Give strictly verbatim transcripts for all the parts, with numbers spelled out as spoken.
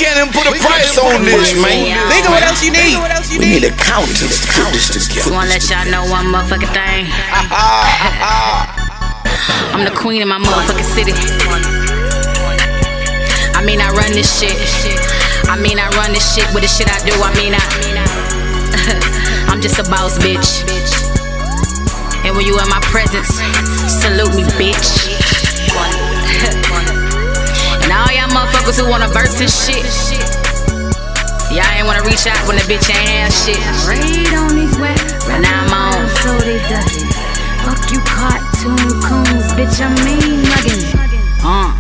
can't even put a price on this, man. Think of what else you need. We need accountants to put this together. Just wanna let y'all know one motherfucking thing. I'm the queen in my motherfucking city. I mean, I run this shit. I mean, I run this shit with the shit I do. I mean, I I'm just a boss, bitch. And when you in my presence, salute me, bitch. And all y'all motherfuckers who wanna verse and shit, y'all ain't wanna reach out when the bitch ain't have shit. Raid on these wet, but now I'm on. So they duckin'. Fuck you cartoon coons, bitch, I mean muggin'. Uh.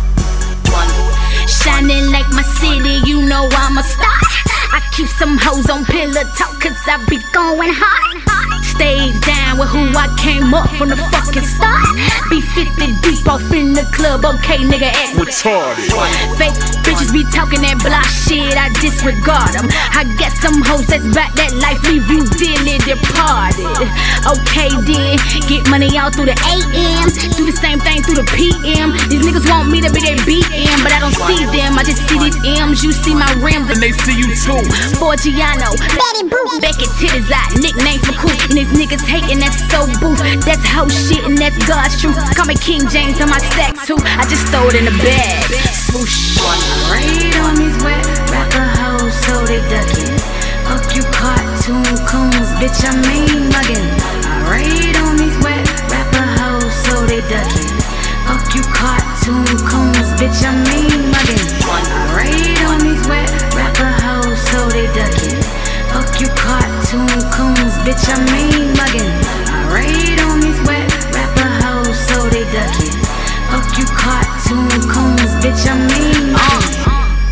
Shining like my city, you know I'm a star. I keep some hoes on pillow talk, cause I be going hard. Stayed down with who I came up from the fucking start. Be fifty deep off in the club, okay, nigga, act retarded. Fake bitches be talking that block shit, I disregard them. I got some hoes that's back that life, leave you dearly departed. Okay then, get money out through the A M, do the same thing through the P M. These niggas want me to be their B M, but I don't see them, I just see these M's. You see my rims and they see you too. Forgiano, Betty Boo, Becky Titties out, nickname for cool. And these niggas hating, that's so booth. That's hoe shit and that's God's truth. Call me King James on my stack too. I just throw it in the bag. Swoosh. Raid on these wet rapper hoes, so they duckin'. Fuck you cartoon coons, bitch, I mean muggin'. I raid on these wet rapper hoes, so they duckin'. Fuck you cartoon coons, bitch, I mean muggin'. I raid on these wet rapper hoes, so they duckin'. Fuck you cartoon coons, bitch, I mean muggin'. I raid on these wet rapper hoes, so they duckin'. Fuck you cartoon coons, bitch, I mean muggin'.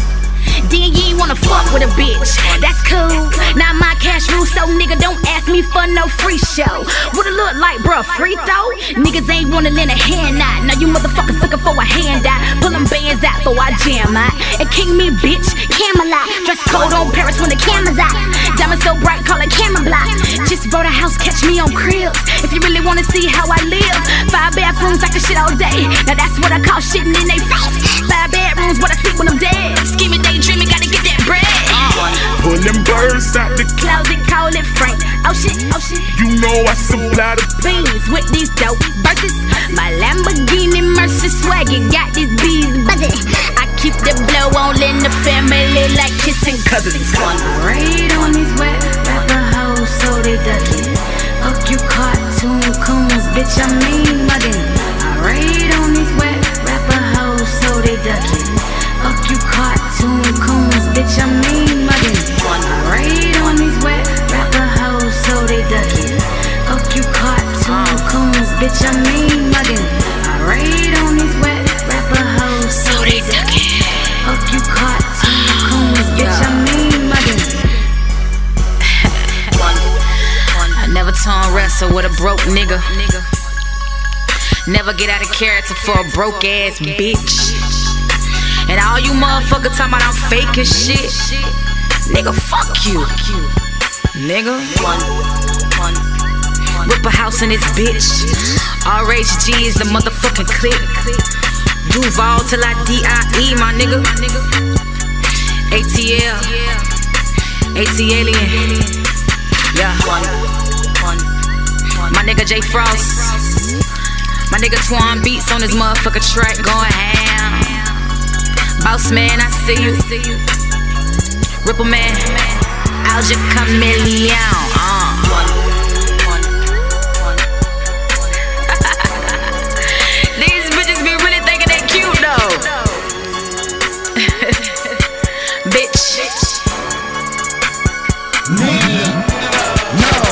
Then you ain't wanna fuck with a bitch, that's cool. Not my cash rule, so nigga don't ask me for no free show. What it look like, bruh, free throw? Niggas ain't wanna lend a hand out. Now you motherfuckers looking for a handout. Pull them bands out for I jam out. And king me, bitch, Camelot. Dress code on Paris when the camera's out. Diamond so bright, call it camera block. Just bought a house, catch me on cribs. If you really wanna see how I live, five bathrooms, I can shit all day. Now that's what I call shitting in they face. Five bedrooms, what I sleep when I'm dead. Scheming, daydreaming, gotta get that bread. Pull them birds out the closet, call it Frank. Oh shit, oh shit. You know I supply the beans with these dope verses. My Lamborghini Mercy swaggy got these bees buzzing. I keep the blow on in the family like kissing cousins. Raid on these wet rapper hoes, so they duckin'. Fuck you cartoon coons, bitch, I mean muggin'. I raid on these wet rapper hoes, so they duckin'. Fuck you cartoon coons, bitch, I mean muggin'. I raid on these wet rapper hoes, so they duckin'. Fuck you cartoon coons, bitch, I mean muggin'. I raid on these wet rapper hoes, so they duckin'. Fuck you cartoon coons, bitch, I mean muggin'. I never turn wrestle with a broke nigga. Never get out of character for a broke ass bitch. And all you motherfuckers talking about I'm fake as shit. Nigga, fuck you. Nigga. Whip a house in this bitch. R H G is the motherfucking click. Duval till I D I E, my nigga. A T L. A T Alien. Yeah. My nigga J Frost. My nigga Twan Beats on his motherfucking track going ham. Boss man, I see you. Ripple man, Alja Chameleon. Uh.